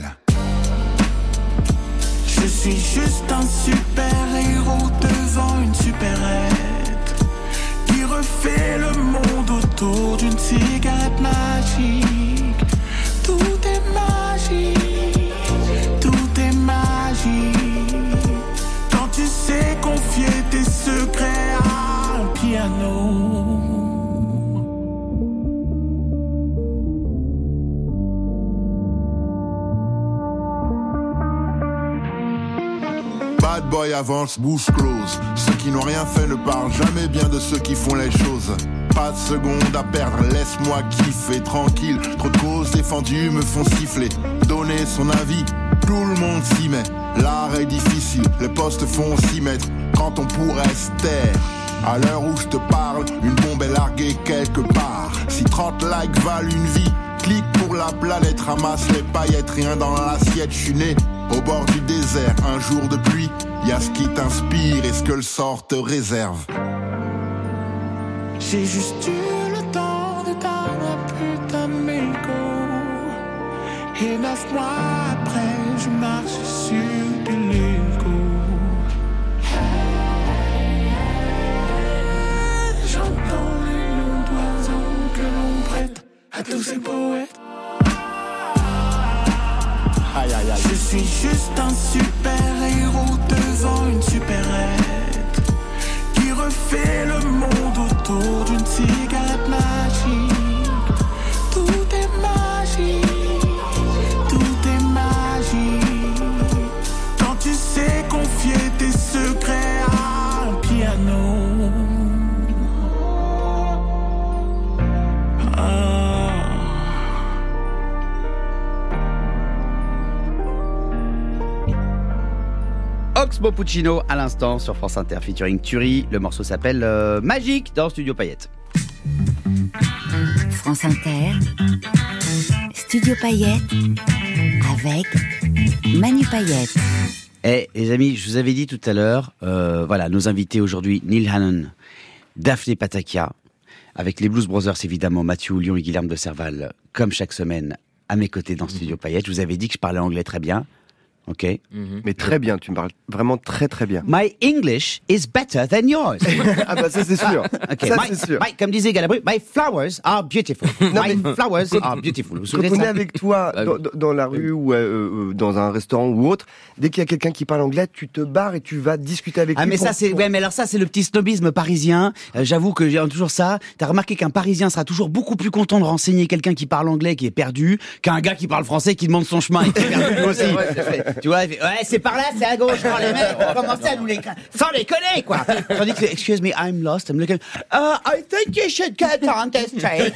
Je suis juste un super-héros devant une supérette qui refait le monde autour d'une cigarette magique. Tout est magique, tout est magique. Quand tu sais confier tes secrets à un piano. Bad boy avance, bouche close. Ceux qui n'ont rien fait ne parlent jamais bien de ceux qui font les choses. Pas de seconde à perdre, laisse-moi kiffer tranquille. Trop de causes défendues me font siffler. Donner son avis, tout le monde s'y met. L'art est difficile, les postes font s'y mettre. Quand on pourrait se taire. À l'heure où je te parle, une bombe est larguée quelque part. Si 30 likes valent une vie, clique pour la planète, ramasse les paillettes, rien dans l'assiette. Je suis né au bord du désert, un jour de pluie. Y'a ce qui t'inspire et ce que le sort te réserve. J'ai juste eu le temps de t'en un putain de mégot. Et 9 mois après, je marche sur du Lego. J'entends les noms d'oiseaux que l'on prête à tous ces poètes. Je suis juste un super-héros devant une supérette qui refait le monde autour d'une cigarette magique. Tout est magique, tout est magique. Quand tu sais confier tes secrets à un piano. Oxmo Puccino à l'instant sur France Inter featuring Turi. Le morceau s'appelle Magique dans Studio Payette. France Inter, Studio Payette, avec Manu Payette. Eh les amis, je vous avais dit tout à l'heure, voilà, nos invités aujourd'hui, Neil Hannon, Daphné Patakia, avec les Blues Brothers évidemment, Mathieu Oulion et Guilherme de Serval, comme chaque semaine, à mes côtés dans Studio Payette. Je vous avais dit que je parlais anglais très bien. Ok. Mais très bien, tu me parles vraiment très très bien. My English is better than yours. Ah bah ça c'est sûr. Okay. Ça c'est sûr. Comme disait Galabru, my flowers are beautiful. My flowers are beautiful. Vous Quand souvenez de on est ça avec toi dans la rue ou dans un restaurant ou autre, dès qu'il y a quelqu'un qui parle anglais, tu te barres et tu vas discuter avec lui. Ah mais ça c'est ouais mais alors ça c'est le petit snobisme parisien. J'avoue que j'ai toujours ça. T'as remarqué qu'un Parisien sera toujours beaucoup plus content de renseigner quelqu'un qui parle anglais qui est perdu qu'un gars qui parle français qui demande son chemin et qui est perdu lui aussi. Tu vois, il fait, ouais, c'est par là, c'est à gauche. Alors, les mecs vont commencer à nous les... Sans déconner, quoi. Tandis que, excuse me, I'm lost. I'm looking... I think you should cut on this train.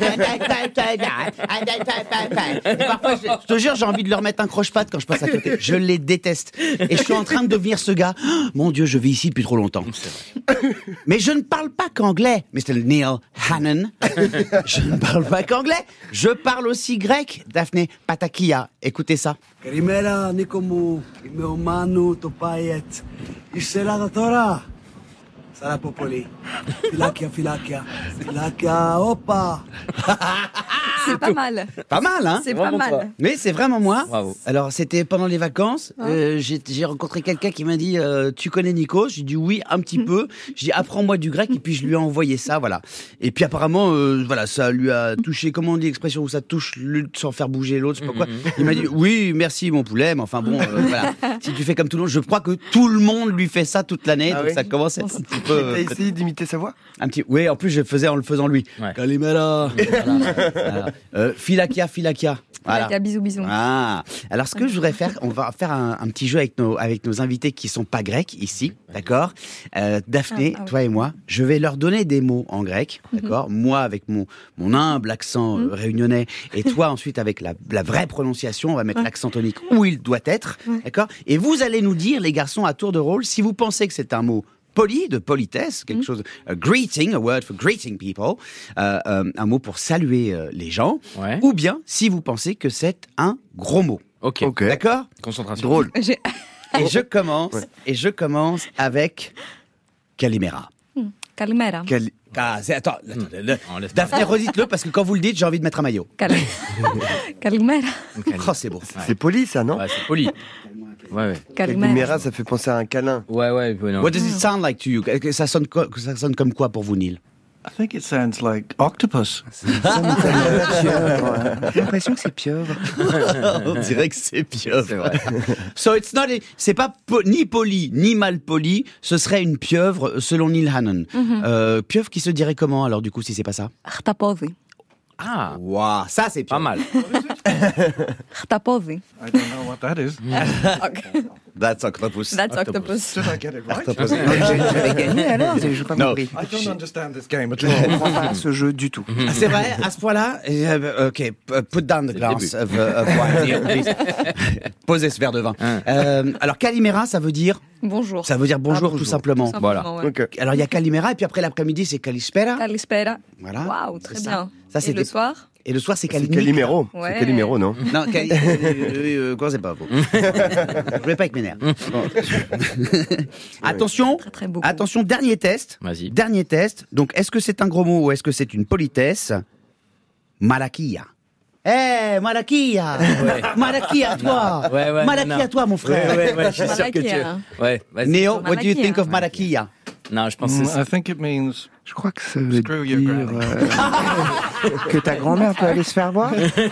Et parfois, je te jure, j'ai envie de leur mettre un croche-patte quand je passe à côté. Je les déteste. Et je suis en train de devenir ce gars. Oh, mon Dieu, je vis ici depuis trop longtemps. Mais je ne parle pas qu'anglais, Mr. Neil Hannon. Je ne parle pas qu'anglais. Je parle aussi grec, Daphné Patakia. Écoutez ça. Καλημέρα, Νίκο μου. Είμαι ο Μάνου, το Πάιετ. Είσαι Ελλάδα τώρα. Σ' αγαπώ πολύ. Φυλάκια, φυλάκια. Φυλάκια, όπα. C'est pas mal. Pas mal, hein? C'est pas mal. Oui, c'est vraiment moi. Bravo. Alors, c'était pendant les vacances. J'ai rencontré quelqu'un qui m'a dit tu connais Nico? J'ai dit oui, un petit peu. J'ai dit apprends-moi du grec et puis je lui ai envoyé ça, voilà. Et puis apparemment, voilà, ça lui a touché. Comment on dit l'expression où ça touche l'une sans faire bouger l'autre, je sais pas quoi. Il m'a dit oui, merci mon poulet, mais enfin bon, voilà. Si tu fais comme tout le monde, je crois que tout le monde lui fait ça toute l'année, donc ça commence à être un petit peu. T'as essayé d'imiter sa voix? Un petit. Oui, en plus je le faisais en le faisant lui. Kalimera. Filakia, filakia. Voilà. Bisous, bisous. Ah. Alors, ce que je voudrais faire, on va faire un petit jeu avec nos invités qui sont pas grecs ici, d'accord? Daphné, toi et moi, je vais leur donner des mots en grec, d'accord? Moi avec mon humble accent réunionnais, et toi ensuite avec la vraie prononciation, on va mettre l'accent tonique où il doit être, d'accord? Et vous allez nous dire, les garçons, à tour de rôle, si vous pensez que c'est un mot poli, de politesse, quelque chose, greeting, a word for greeting people, un mot pour saluer les gens, ou bien si vous pensez que c'est un gros mot. Ok. D'accord? Concentration. Drôle. Et je commence avec Kalimera. Kalimera. Attends, Daphné, redites-le parce que quand vous le dites, j'ai envie de mettre un maillot. Kalimera. Oh, c'est beau. C'est poli, ça, non? Ouais, c'est poli. Ouais. Kalimera, ça fait penser à un câlin. Ouais. Non. What does it sound like to you? Ça sonne comme quoi pour vous, Neil? I think it sounds like octopus. J'ai l'impression que c'est pieuvre. On dirait que c'est pieuvre. C'est vrai. So it's not c'est pas ni poli ni mal poli, ce serait une pieuvre selon Neil Hannon. Pieuvre qui se dirait comment alors du coup si c'est pas ça? Χταπόδι. Ah, wow, ça c'est pas mal. Χταπόδι. I don't know what that is. Okay. That's octopus. That's octopus. Did I get it right? J'avais gagné alors, j'ai pas compris. I don't understand this game at Je all. comprends pas ce jeu du tout. C'est vrai, à ce point-là, ok, put down the glass of wine here, please. Posez ce verre de vin. Alors Kalimera, ça veut dire Bonjour. Ça veut dire bonjour, tout simplement. Voilà. Ouais. Okay. Alors il y a Kalimera et puis après l'après-midi c'est Kalispera. Kalispera. Voilà. Waouh, très bien. Ça, et le soir? Et le soir, c'est Calimero. Ouais. C'est Calimero, non? Non, quoi, c'est pas vous. Je voulais pas avec mes nerfs. Bon. Attention, très attention, dernier test. Vas-y. Dernier test. Donc, est-ce que c'est un gros mot ou est-ce que c'est une politesse? Malakia. Malakia! Ouais. Malakia, toi! Ouais, Malakia, toi, mon frère! Ouais, je suis sûr que tu... Ouais, vas-y. Néo, what do you think of Malakia? Non, je pense que c'est... I think it means... Je crois que ça veut Screw your dire que ta grand-mère peut aller se faire voir.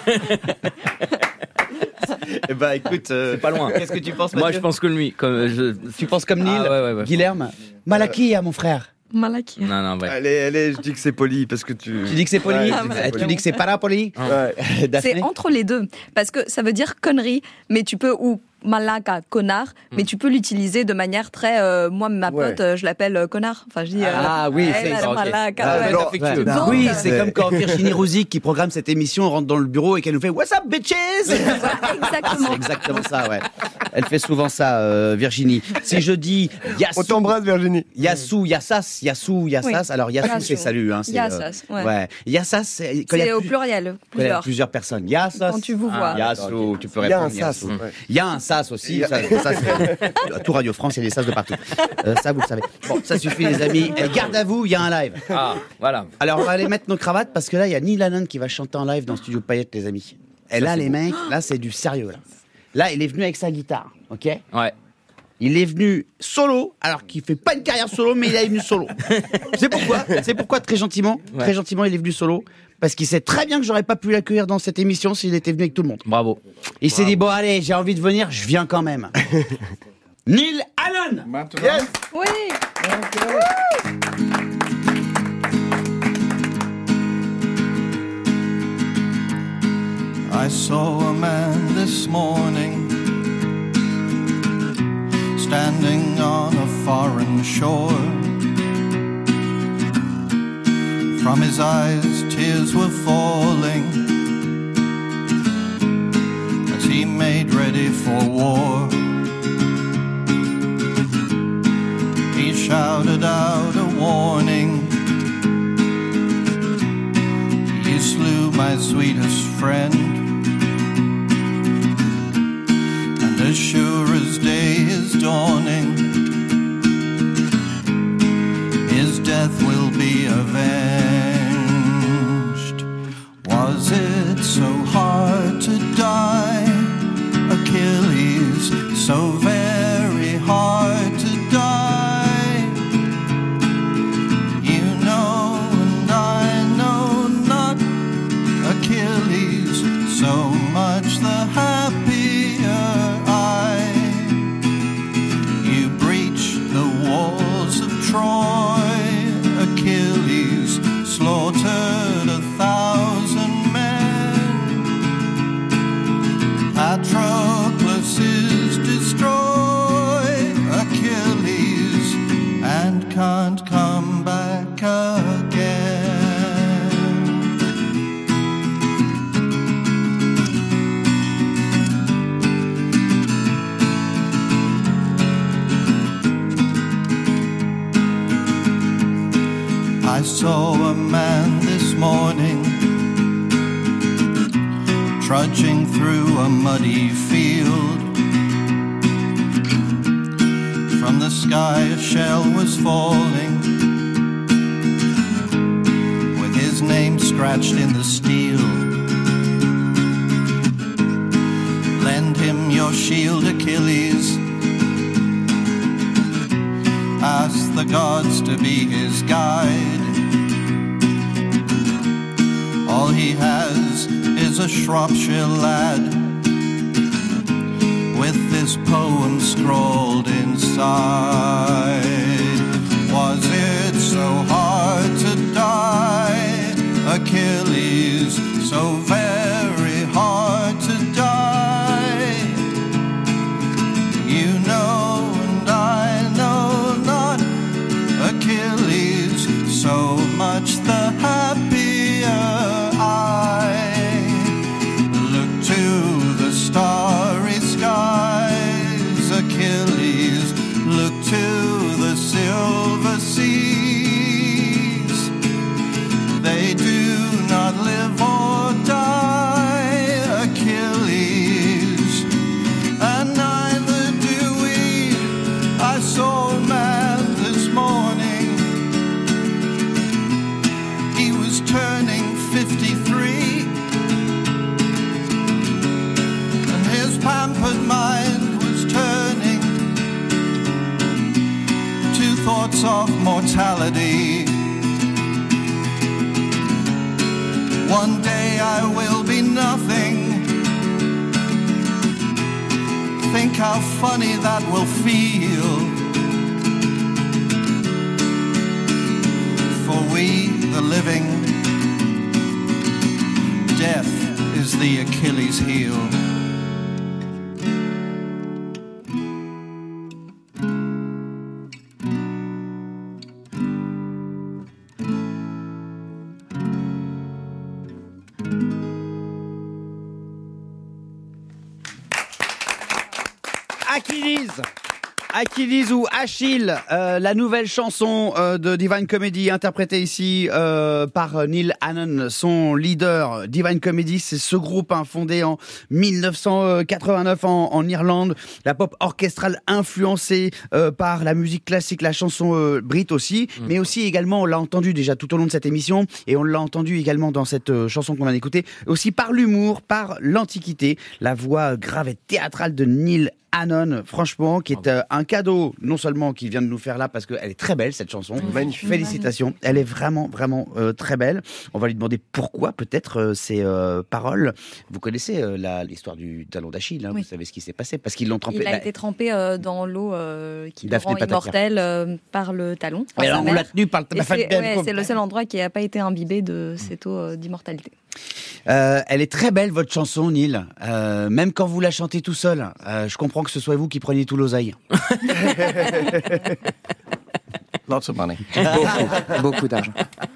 Eh ben, écoute, c'est pas loin. Qu'est-ce que tu penses, Moi, je pense que lui. Tu penses comme Neil? Ouais. Guilherme? Malakia, mon frère. Malakia. Non, ouais. Allez, je dis que c'est poli parce que tu dis que c'est poli? Ouais, tu dis que c'est parapoli? Ouais. C'est entre les deux. Parce que ça veut dire connerie, mais tu peux, ou malaka, connard, mais tu peux l'utiliser de manière très. Moi, ma pote, je l'appelle connard. Enfin, je dis. Oui, c'est malaka. Oui, c'est comme quand Virginie Rouzic qui programme cette émission rentre dans le bureau et qu'elle nous fait What's up, bitches? Exactement. C'est exactement ça, ouais. Elle fait souvent ça, Virginie. Si je dis Yassou. On t'embrasse, Virginie. Yassou, Yassas, Yassou, Yassas. Oui. Alors, Yassou, c'est salut. Hein, Yassas, ouais. Yassas, c'est au pluriel. Quand il y a plusieurs personnes. Yassas. Quand tu vous vois. Yassou, tu peux répondre. Il y a un sas. Il y a un sas aussi. Ça, tout Radio France, il y a des sas de partout. Ça, vous le savez. Bon, ça suffit, les amis. Garde à vous, il y a un live. Ah, voilà. Alors, on va aller mettre nos cravates parce que là, il y a Neil Hannon qui va chanter en live dans Studio Payette, les amis. Et là, les mecs, là, c'est du sérieux. Là, il est venu avec sa guitare, ok? Ouais. Il est venu solo, alors qu'il fait pas une carrière solo, mais il est venu solo. C'est pourquoi, très gentiment, il est venu solo. Parce qu'il sait très bien que j'aurais pas pu l'accueillir dans cette émission s'il était venu avec tout le monde. Bravo. Il s'est dit, bon allez, j'ai envie de venir, je viens quand même. Neil Hannon. Yes. Oui. I saw a man this morning standing on a foreign shore. From his eyes tears were falling as he made ready for war. He shouted out a warning. You slew my sweetest friend, and as sure as day is dawning, his death will be avenged. Was it so hard to die, Achilles? So very hard to die. You know and I know not, Achilles. So much the happier I. You breached the walls of Troy, Achilles, slaughtered 1,000 men. Patroclus is destroyed, Achilles, and can't come back again. I saw a man this morning trudging through a muddy field. From the sky a shell was falling, with his name scratched in the steel. Lend him your shield, Achilles. Ask the gods to be his guide. All he has is a Shropshire lad with this poem scrawled inside. Was it so hard to die, Achilles? So very hard to die. You know and I know not, Achilles. So much the happier starry skies, Achilles, look to the silver seas. They do not live or die, Achilles, and neither do we. I saw a man this morning. He was turning 53. Pampered mind was turning to thoughts of mortality. One day I will be nothing. Think how funny that will feel. For we, the living, death is the Achilles heel. Achilles ou Achille, la nouvelle chanson de Divine Comedy, interprétée ici par Neil Hannon, son leader. Divine Comedy, c'est ce groupe fondé en 1989 en Irlande. La pop orchestrale influencée par la musique classique, la chanson brit aussi, mais aussi également, on l'a entendu déjà tout au long de cette émission, et on l'a entendu également dans cette chanson qu'on vient d'écouter, aussi par l'humour, par l'antiquité, la voix grave et théâtrale de Neil Hannon, franchement, qui est un cadeau, non seulement qu'il vient de nous faire là, parce qu'elle est très belle, cette chanson. Magnifique. Félicitations. Elle est vraiment, vraiment très belle. On va lui demander pourquoi, peut-être, ces paroles. Vous connaissez l'histoire du talon d'Achille, oui. Vous savez ce qui s'est passé, parce qu'ils l'ont trempé. Il a été trempé dans l'eau qui le rend immortel par le talon. Alors, on l'a tenu par le c'est le seul endroit qui n'a pas été imbibé de cette eau d'immortalité. Elle est très belle, votre chanson, Neil. Même quand vous la chantez tout seul. Je comprends que ce soit vous qui preniez tout l'oseille. Lots of money. Beaucoup d'argent.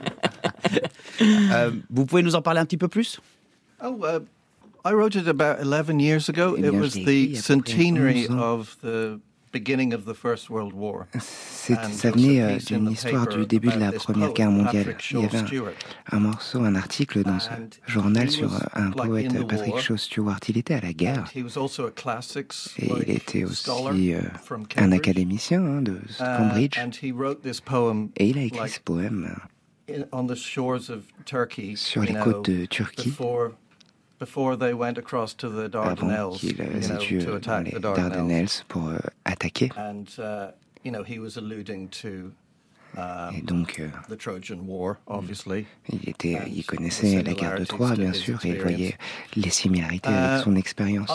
Vous pouvez nous en parler un petit peu plus? I wrote it about 11 years ago. It was the centenary of the beginning of the First World War. Ça venait d'une histoire du début de la Première Guerre mondiale. Il y avait un morceau, un article dans ce journal sur un poète, Patrick Shaw Stewart. Il était à la guerre. Et il était aussi un académicien de Cambridge. Et il a écrit ce poème sur les côtes de Turquie. Avant qu'ils aient dû dans les Dardanelles pour attaquer. Et donc, il connaissait la guerre de Troie, bien sûr, et il voyait les similarités avec son expérience.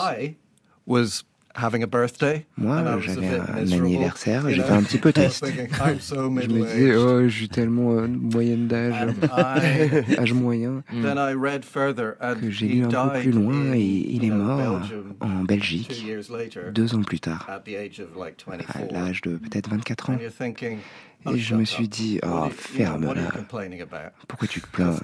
Moi, j'avais un anniversaire, j'étais un petit peu triste. Je me disais, je suis tellement moyenne d'âge, âge moyen, que j'ai lu un peu plus loin et il est mort en Belgique 2 ans plus tard, à l'âge de peut-être 24 ans. Et je me suis dit, ferme-la, pourquoi tu te plains?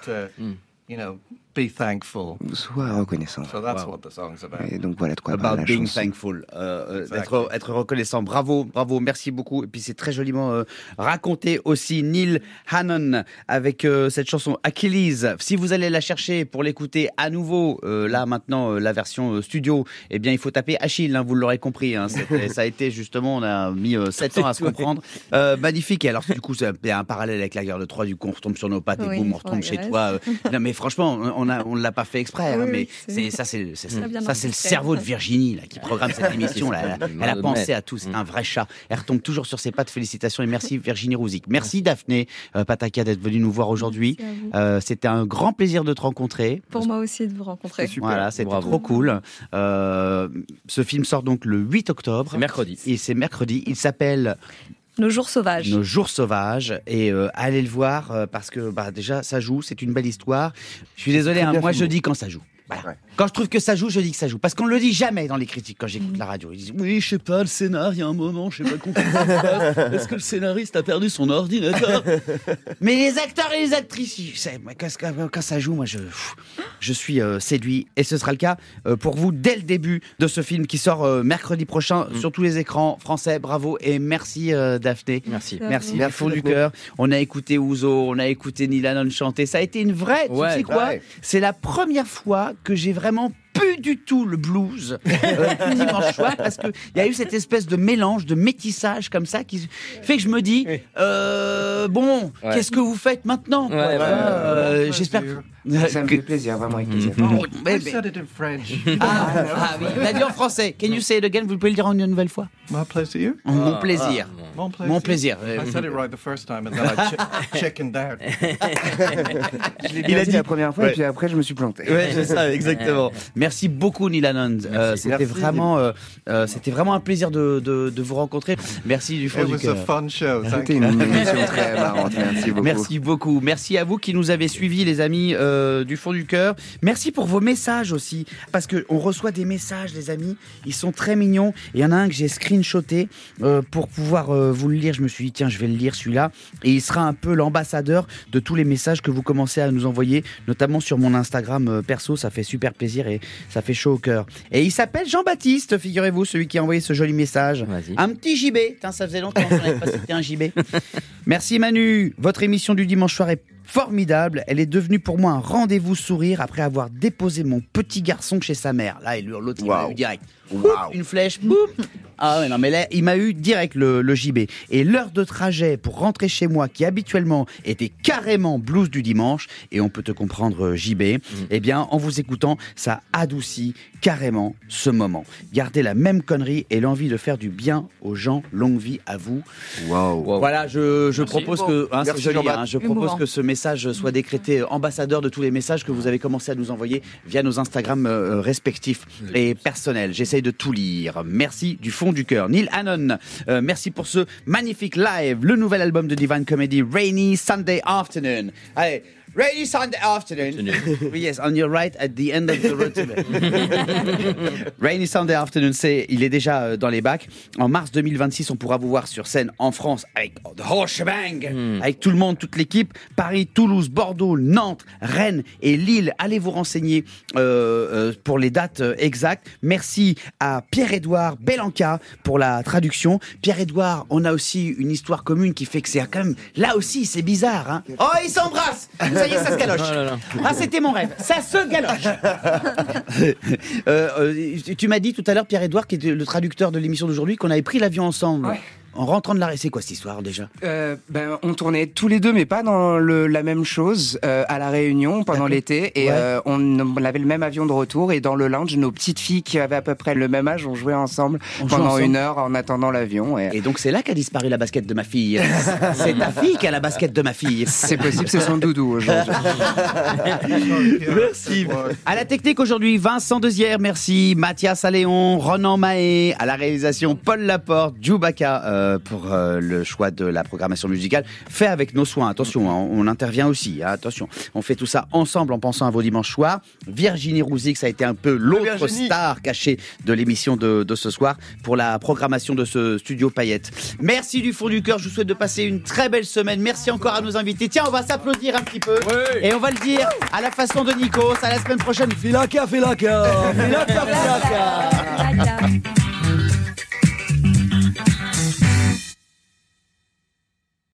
Sois reconnaissant. Et donc voilà de quoi parle la being chanson. thankful. Être reconnaissant. Bravo, merci beaucoup. Et puis c'est très joliment raconté aussi. Neil Hannon avec cette chanson Achilles. Si vous allez la chercher pour l'écouter à nouveau, là maintenant la version studio, eh bien il faut taper Achille, vous l'aurez compris. Ça a été justement, on a mis 7 ans à se comprendre. Magnifique. Et alors du coup, il y a un parallèle avec la guerre de Troie. Du coup, on retombe sur nos pattes et boum, on retombe chez toi. Non mais franchement, on l'a pas fait exprès, mais c'est le cerveau de Virginie là, qui programme cette émission. Là, elle a pensé à tout, c'est un vrai chat. Elle retombe toujours sur ses pattes. Félicitations et merci Virginie Rouzic. Merci Daphné Pataka d'être venue nous voir aujourd'hui. C'était un grand plaisir de te rencontrer. Pour moi aussi de vous rencontrer. Voilà, c'était trop cool. Ce film sort donc le 8 octobre. C'est mercredi. Il s'appelle Nos jours sauvages. Nos jours sauvages. Et allez le voir parce que déjà ça joue, c'est une belle histoire. Je suis désolé, moi je dis quand ça joue. Voilà. Ouais. Quand je trouve que ça joue, je dis que ça joue. Parce qu'on ne le dit jamais dans les critiques quand j'écoute la radio. Ils disent oui, je sais pas, le scénar, il y a un moment, je sais pas compris. Est-ce que le scénariste a perdu son ordinateur? Mais les acteurs et les actrices, quand ça joue, moi je suis séduit. Et ce sera le cas pour vous dès le début de ce film qui sort mercredi prochain sur tous les écrans français. Bravo et merci Daphné. Merci du fond du cœur. On a écouté Ouzo, on a écouté Neil Hannon chanter. Ça a été une vraie, tu sais quoi, c'est la première fois que j'ai vraiment plus du tout le blues dimanche soir parce qu'il y a eu cette espèce de mélange, de métissage comme ça qui fait que je me dis qu'est-ce que vous faites maintenant j'espère que... Ça me fait plaisir, vraiment avec plaisir. I said it in French. Oui, il a dit en français. Can you say it again? Vous pouvez le dire une nouvelle fois. My plaisir? Mon plaisir. Mon plaisir. I said it right the first time and then I chickened out. Il a dit la première fois et puis après je me suis planté. Oui, c'est ça, exactement. Merci beaucoup Neil Hannon. C'était vraiment un plaisir de vous rencontrer. Merci du fond du cœur. It was a fun show. C'était une émission très marrante. Merci beaucoup. Merci beaucoup. Merci à vous qui nous avez suivis, les amis du fond du cœur. Merci pour vos messages aussi, parce que on reçoit des messages, les amis. Ils sont très mignons. Et il y en a un que j'ai screenshoté pour pouvoir vous le lire. Je me suis dit tiens, je vais le lire celui-là. Et il sera un peu l'ambassadeur de tous les messages que vous commencez à nous envoyer, notamment sur mon Instagram perso. Ça fait super plaisir et ça fait chaud au cœur. Et il s'appelle Jean-Baptiste, figurez-vous, celui qui a envoyé ce joli message. Vas-y. Un petit JB. Putain, ça faisait longtemps qu'on n'avait pas cité un JB. Merci Manu. Votre émission du dimanche soir est formidable. Elle est devenue pour moi un rendez-vous sourire après avoir déposé mon petit garçon chez sa mère. Là, l'autre, il m'a eu direct. Une flèche, boum. Ah ouais, non, mais là, il m'a eu direct le JB. Et l'heure de trajet pour rentrer chez moi, qui habituellement était carrément blues du dimanche, et on peut te comprendre, JB, eh bien, en vous écoutant, ça adoucit carrément ce moment. Gardez la même connerie et l'envie de faire du bien aux gens. Longue vie à vous. Wow. Voilà, je propose que, c'est joli, je propose que ce message soit décrété ambassadeur de tous les messages que vous avez commencé à nous envoyer via nos Instagram respectifs et personnels. J'essaye de tout lire. Merci du fond du cœur. Neil Hannon, merci pour ce magnifique live, le nouvel album de Divine Comedy, Rainy Sunday Afternoon. Allez, Rainy Sunday afternoon. Yes, on your right at the end of the road. Rainy Sunday afternoon, il est déjà dans les bacs. En mars 2026, on pourra vous voir sur scène en France avec The Whole Shebang, avec tout le monde, toute l'équipe. Paris, Toulouse, Bordeaux, Nantes, Rennes et Lille. Allez vous renseigner pour les dates exactes. Merci à Pierre-Édouard Bellanca pour la traduction. Pierre-Édouard, on a aussi une histoire commune qui fait que c'est quand même... Là aussi, c'est bizarre. Hein. Oh, ils s'embrassent. Ça y est, ça se galoche. Ah, c'était mon rêve. Ça se galoche. Tu m'as dit tout à l'heure, Pierre-Édouard, qui est le traducteur de l'émission d'aujourd'hui, qu'on avait pris l'avion ensemble. Ouais. En rentrant de l'arrêt, c'est quoi cette histoire déjà ? On tournait tous les deux, mais pas dans la même chose, à La Réunion pendant l'été. Et on avait le même avion de retour. Et dans le lounge, nos petites filles qui avaient à peu près le même âge, on jouait ensemble pendant 1 heure en attendant l'avion. Et donc c'est là qu'a disparu la basket de ma fille. C'est ta fille qui a la basket de ma fille. C'est possible, c'est son doudou aujourd'hui. Merci. À la technique aujourd'hui, Vincent Dezière, merci. Mathias Alléon, Ronan Mahé. À la réalisation, Paul Laporte, Djoubaka. Pour le choix de la programmation musicale, fait avec nos soins. Attention, hein, on intervient aussi. Hein, attention, on fait tout ça ensemble en pensant à vos dimanches soirs. Virginie Rouzic, ça a été un peu l'autre star cachée de l'émission de ce soir pour la programmation de ce studio Paillettes. Merci du fond du cœur. Je vous souhaite de passer une très belle semaine. Merci encore à nos invités. Tiens, on va s'applaudir un petit peu et on va le dire à la façon de Nikos. À la semaine prochaine. Filaka, filaka, filaka, filaka.